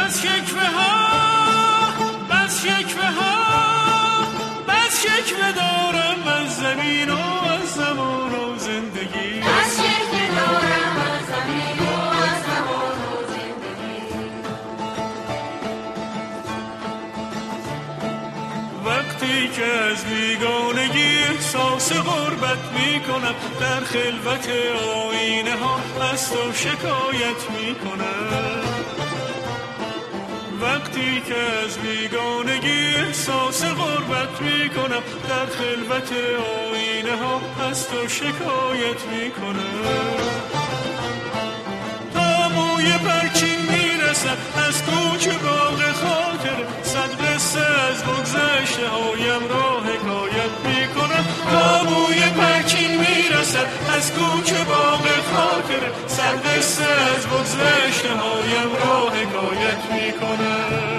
بس شکوه ها بس شکوه ها بس شکوه دارم از زمین و از زمان و زندگی بس شکوه دارم از زمین و از زمان و زندگی وقتی که از بیگانگی احساس غربت می کنم در خلوت آینه ها از تو شکایت می کنم وقتی که از بیگانگی احساس غربت می کنم در خلوت آینه ها از تو شکایت می کنم تا موی پرچین می رسد از کوچه باغ خاطر صد قصه از بگذشته هایم را حکایت می کنم تا موی پرچین می رسد از کوچه باغ خاطر صد قصه از بگذشته هایم را حکایت می کنم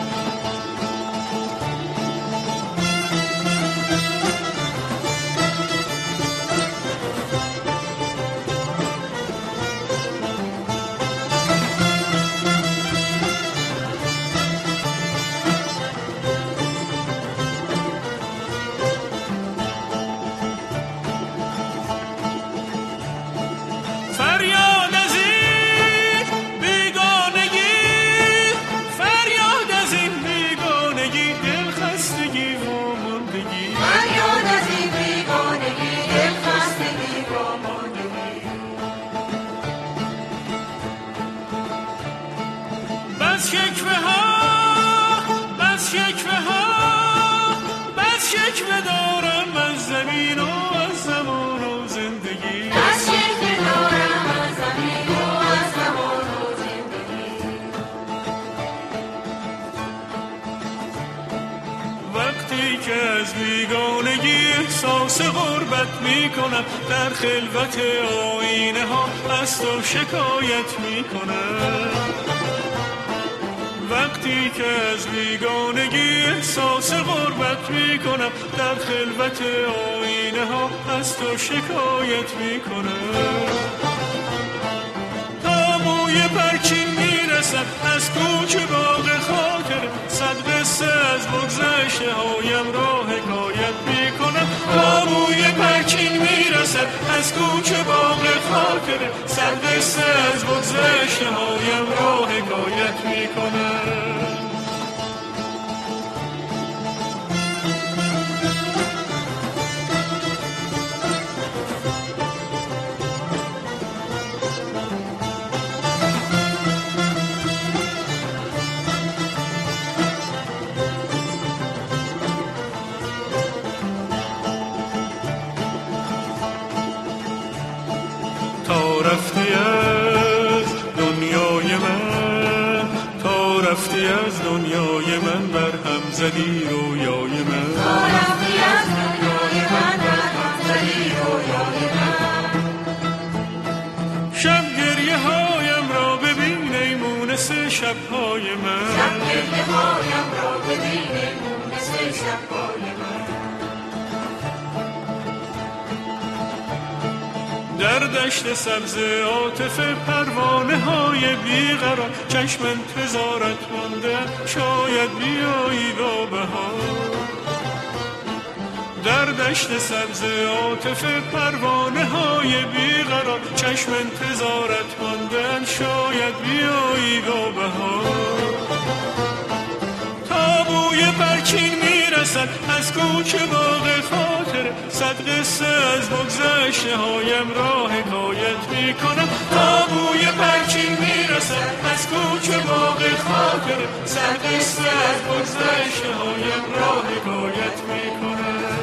احساس غربت می کنم در خلوت آینه ها از تو شکایت می کنم وقتی که از بیگانگی احساس غربت می کنم در خلوت آینه ها از تو شکایت می کنم تا موی پرچین می رسد از کوچه باغ خاطر صد قصه از بگذشته هایم را حکایت می کنم تا موی پرچین می رسد از کوچه باغ خاطر صد قصه از بگذشته هایم را حکایت می کنم از دنیای من برهم زدی رویای من تا رفتی از دنیای من برهم زدی رویای من شب گریه هایم را ببین ای مونس شبهای من شب گریه هایم را ببین ای مونس شبهای من در دشت سبز عاطفه پروانه های بیقرار چشم انتظارت مانده شاید بیایی با بهار در دشت سبز عاطفه پروانه های بیقرار چشم انتظارت مانده شاید بیایی با بهار تا بوی پرچین میرسد از کوچه باغ خاطر صد قصه از بگذشته هایم را حکایت می کنم تا بوی پرچین میرسد از کوچه باغ خاطر صد قصه از بگذشته هایم را حکایت می کنم